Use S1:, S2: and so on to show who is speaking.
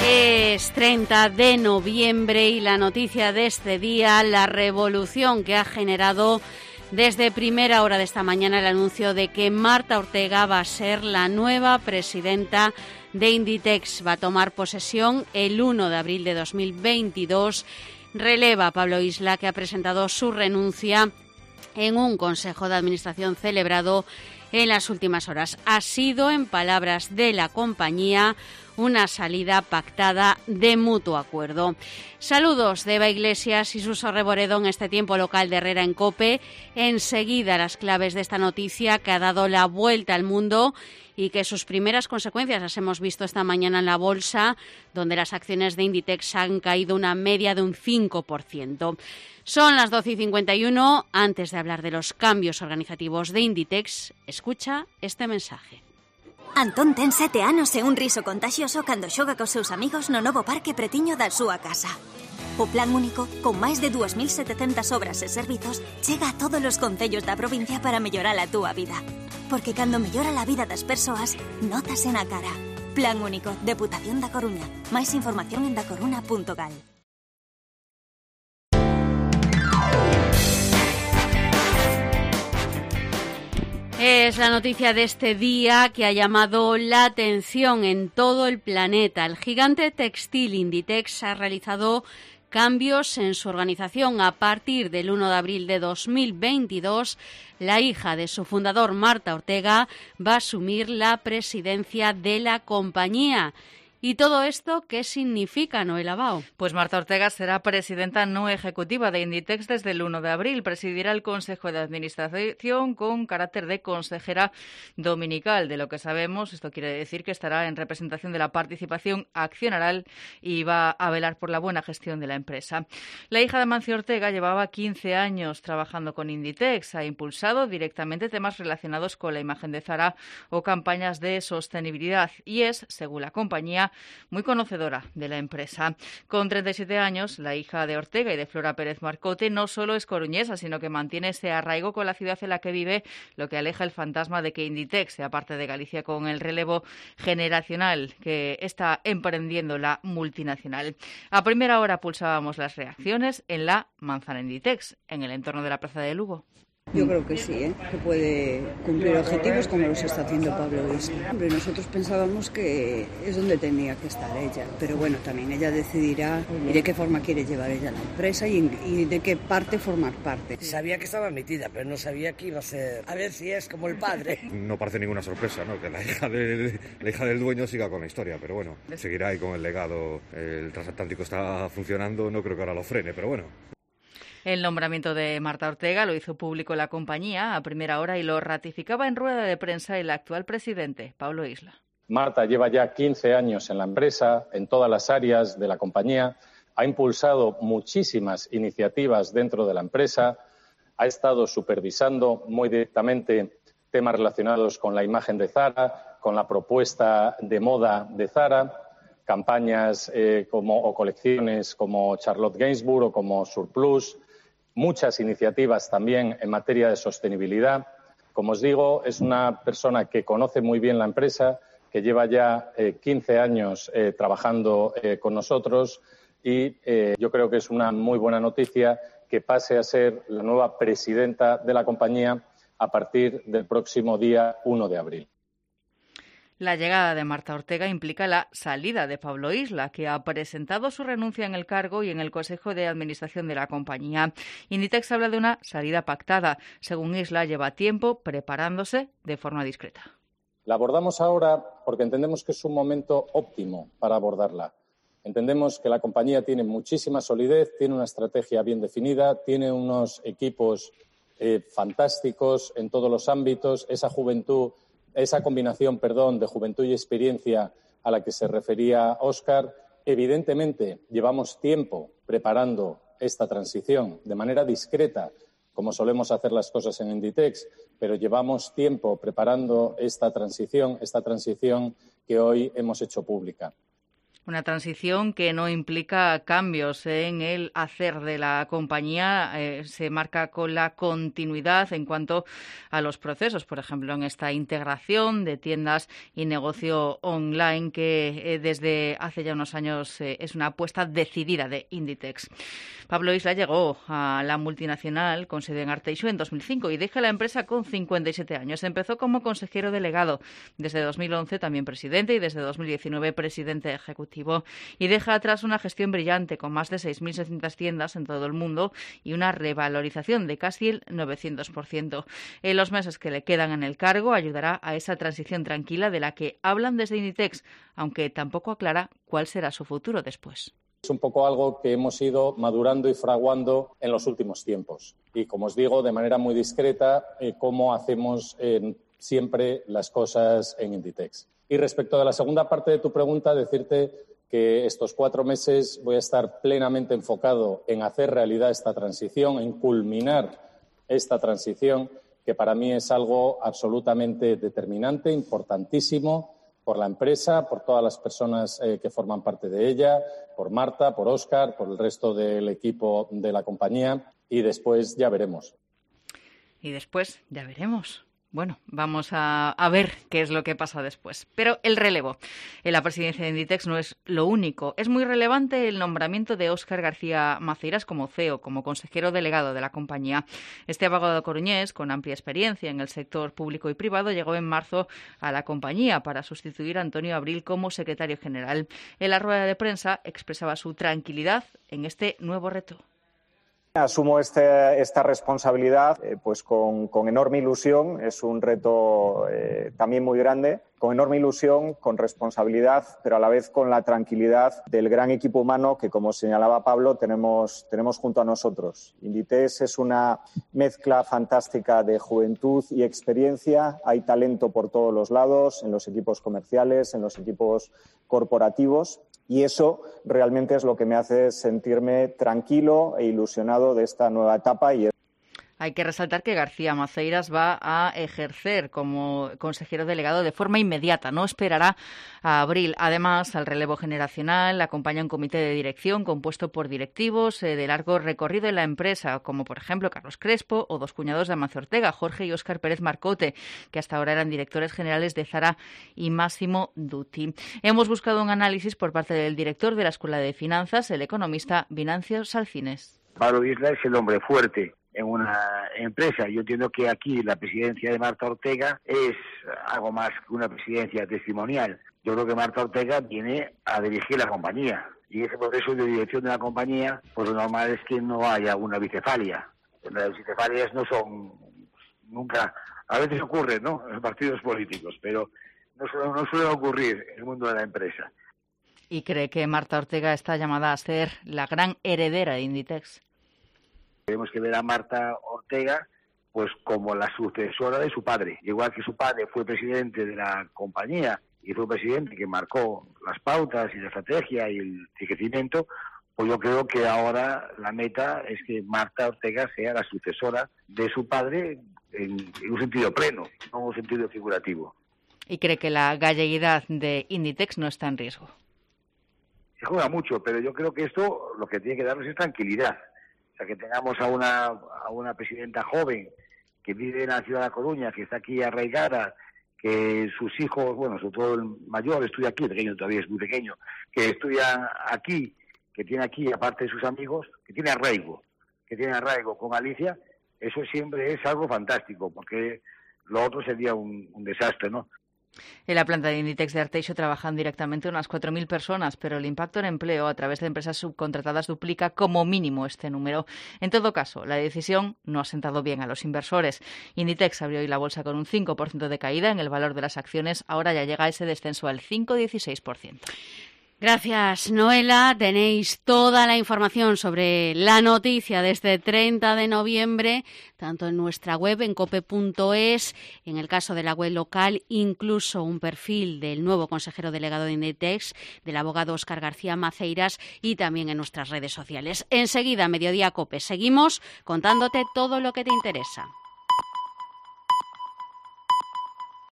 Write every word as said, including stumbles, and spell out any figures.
S1: Es treinta de noviembre y la noticia de este día, la revolución que ha generado desde primera hora de esta mañana el anuncio de que Marta Ortega va a ser la nueva presidenta de Inditex. Va a tomar posesión el uno de abril de dos mil veintidós. Releva a Pablo Isla, que ha presentado su renuncia en un consejo de administración celebrado en las últimas horas. Ha sido, en palabras de la compañía, una salida pactada de mutuo acuerdo. Saludos de Eva Iglesias y Suso Reboredo en este tiempo local de Herrera en COPE. Enseguida las claves de esta noticia que ha dado la vuelta al mundo y que sus primeras consecuencias las hemos visto esta mañana en la bolsa, donde las acciones de Inditex han caído una media de un cinco por ciento. Son las doce y cincuenta y uno. Antes de hablar de los cambios organizativos de Inditex, escucha este mensaje.
S2: Antón ten sete anos e un riso contagioso cando xoga cos seus amigos no novo parque pretiño da súa casa. O Plan Único, con máis de dúas mil setecentas obras e servizos, chega a todos os concellos da provincia para mellorar a túa vida. Porque cando mellora a vida das persoas, nótase na cara. Plan Único, Deputación da Coruña. Máis información en dacoruna punto gal.
S1: Es la noticia de este día que ha llamado la atención en todo el planeta. El gigante textil Inditex ha realizado cambios en su organización. A partir del uno de abril de dos mil veintidós, la hija de su fundador, Marta Ortega, va a asumir la presidencia de la compañía. ¿Y todo esto qué significa, Noel Abao?
S3: Pues Marta Ortega será presidenta no ejecutiva de Inditex desde el uno de abril. Presidirá el Consejo de Administración con carácter de consejera dominical. De lo que sabemos, esto quiere decir que estará en representación de la participación accionarial y va a velar por la buena gestión de la empresa. La hija de Amancio Ortega llevaba quince años trabajando con Inditex. Ha impulsado directamente temas relacionados con la imagen de Zara o campañas de sostenibilidad y es, según la compañía, muy conocedora de la empresa. Con treinta y siete años, la hija de Ortega y de Flora Pérez Marcote no solo es coruñesa, sino que mantiene ese arraigo con la ciudad en la que vive, lo que aleja el fantasma de que Inditex sea parte de Galicia con el relevo generacional que está emprendiendo la multinacional. A primera hora pulsábamos las reacciones en la Manzana Inditex, en el entorno de la Plaza de Lugo.
S4: Yo creo que sí, ¿eh? que puede cumplir objetivos como los está haciendo Pablo Isla. Hombre, nosotros pensábamos que es donde tenía que estar ella, pero bueno, también ella decidirá de qué forma quiere llevar ella la empresa y, y de qué parte formar parte.
S5: Sabía que estaba metida, pero no sabía que iba a ser, a ver si es como el padre.
S6: No parece ninguna sorpresa, ¿no? Que la hija, de, la hija del dueño siga con la historia, pero bueno, seguirá ahí con el legado. El transatlántico está funcionando, no creo que ahora lo frene, pero bueno.
S3: El nombramiento de Marta Ortega lo hizo público la compañía a primera hora y lo ratificaba en rueda de prensa el actual presidente, Pablo Isla.
S7: Marta lleva ya quince años en la empresa, en todas las áreas de la compañía, ha impulsado muchísimas iniciativas dentro de la empresa, ha estado supervisando muy directamente temas relacionados con la imagen de Zara, con la propuesta de moda de Zara, campañas eh, como, o colecciones como Charlotte Gainsbourg o como Surplus, muchas iniciativas también en materia de sostenibilidad. Como os digo, es una persona que conoce muy bien la empresa, que lleva ya eh, quince años eh, trabajando eh, con nosotros y eh, yo creo que es una muy buena noticia que pase a ser la nueva presidenta de la compañía a partir del próximo día uno de abril.
S3: La llegada de Marta Ortega implica la salida de Pablo Isla, que ha presentado su renuncia en el cargo y en el Consejo de Administración de la compañía. Inditex habla de una salida pactada. Según Isla, lleva tiempo preparándose de forma discreta.
S7: La abordamos ahora porque entendemos que es un momento óptimo para abordarla. Entendemos que la compañía tiene muchísima solidez, tiene una estrategia bien definida, tiene unos equipos eh, fantásticos en todos los ámbitos, esa juventud Esa combinación, perdón, de juventud y experiencia a la que se refería Óscar, evidentemente llevamos tiempo preparando esta transición de manera discreta, como solemos hacer las cosas en Inditex, pero llevamos tiempo preparando esta transición, esta transición que hoy hemos hecho pública.
S3: Una transición que no implica cambios en el hacer de la compañía. Eh, se marca con la continuidad en cuanto a los procesos, por ejemplo, en esta integración de tiendas y negocio online que eh, desde hace ya unos años eh, es una apuesta decidida de Inditex. Pablo Isla llegó a la multinacional con sede en Arteixo en dos mil cinco y deja la empresa con cincuenta y siete años. Empezó como consejero delegado, desde dos mil once también presidente y desde dos mil diecinueve presidente ejecutivo. Y deja atrás una gestión brillante con más de seis mil seiscientas tiendas en todo el mundo y una revalorización de casi el novecientos por ciento. En los meses que le quedan en el cargo ayudará a esa transición tranquila de la que hablan desde Inditex, aunque tampoco aclara cuál será su futuro después.
S7: Es un poco algo que hemos ido madurando y fraguando en los últimos tiempos. Y, como os digo, de manera muy discreta, eh, cómo hacemos eh, siempre las cosas en Inditex. Y respecto a la segunda parte de tu pregunta, decirte que estos cuatro meses voy a estar plenamente enfocado en hacer realidad esta transición, en culminar esta transición, que para mí es algo absolutamente determinante, importantísimo por la empresa, por todas las personas eh, que forman parte de ella, por Marta, por Óscar, por el resto del equipo de la compañía, y después ya veremos.
S3: Y después ya veremos. Bueno, vamos a, a ver qué es lo que pasa después. Pero el relevo en la presidencia de Inditex no es lo único. Es muy relevante el nombramiento de Óscar García Maceiras como C E O, como consejero delegado de la compañía. Este abogado coruñés, con amplia experiencia en el sector público y privado, llegó en marzo a la compañía para sustituir a Antonio Abril como secretario general. En la rueda de prensa expresaba su tranquilidad en este nuevo reto.
S8: Asumo este, esta responsabilidad eh, pues con, con enorme ilusión. Es un reto eh, también muy grande, con enorme ilusión, con responsabilidad, pero a la vez con la tranquilidad del gran equipo humano que, como señalaba Pablo, tenemos, tenemos junto a nosotros. Inditex es una mezcla fantástica de juventud y experiencia. Hay talento por todos los lados, en los equipos comerciales, en los equipos corporativos. Y eso realmente es lo que me hace sentirme tranquilo e ilusionado de esta nueva etapa. Y
S3: hay que resaltar que García Maceiras va a ejercer como consejero delegado de forma inmediata, no esperará a abril. Además, al relevo generacional acompaña un comité de dirección compuesto por directivos eh, de largo recorrido en la empresa, como por ejemplo Carlos Crespo o dos cuñados de Amancio Ortega, Jorge y Óscar Pérez Marcote, que hasta ahora eran directores generales de Zara y Massimo Dutti. Hemos buscado un análisis por parte del director de la Escuela de Finanzas, el economista Venancio Salcines.
S9: Pablo Isla es el hombre fuerte en una empresa. Yo entiendo que aquí la presidencia de Marta Ortega es algo más que una presidencia testimonial. Yo creo que Marta Ortega viene a dirigir la compañía y ese proceso de dirección de la compañía, pues lo normal es que no haya una bicefalia. Las bicefalias no son nunca, a veces ocurren, ¿no?, en los partidos políticos, pero no suele, no suele ocurrir en el mundo de la empresa.
S3: ¿Y cree que Marta Ortega está llamada a ser la gran heredera de Inditex?
S9: Tenemos que ver a Marta Ortega pues como la sucesora de su padre. Igual que su padre fue presidente de la compañía y fue presidente que marcó las pautas y la estrategia y el crecimiento, pues yo creo que ahora la meta es que Marta Ortega sea la sucesora de su padre en, en un sentido pleno, no en un sentido figurativo.
S3: ¿Y cree que la galleguidad de Inditex no está en riesgo?
S9: Se juega mucho, pero yo creo que esto lo que tiene que darnos es tranquilidad. O sea, que tengamos a una, a una presidenta joven que vive en la ciudad de La Coruña, que está aquí arraigada, que sus hijos, bueno, sobre todo el mayor estudia aquí, el pequeño todavía es muy pequeño, que estudia aquí, que tiene aquí, aparte de sus amigos, que tiene arraigo, que tiene arraigo con Alicia, eso siempre es algo fantástico, porque lo otro sería un, un desastre, ¿no?
S3: En la planta de Inditex de Arteixo trabajan directamente unas cuatro mil personas, pero el impacto en empleo a través de empresas subcontratadas duplica como mínimo este número. En todo caso, la decisión no ha sentado bien a los inversores. Inditex abrió hoy la bolsa con un cinco por ciento de caída en el valor de las acciones. Ahora ya llega ese descenso al cinco coma dieciséis por ciento.
S1: Gracias, Noela. Tenéis toda la información sobre la noticia de este treinta de noviembre, tanto en nuestra web, en cope punto es, en el caso de la web local, incluso un perfil del nuevo consejero delegado de Inditex, del abogado Óscar García Maceiras, y también en nuestras redes sociales. Enseguida, Mediodía Cope, seguimos contándote todo lo que te interesa.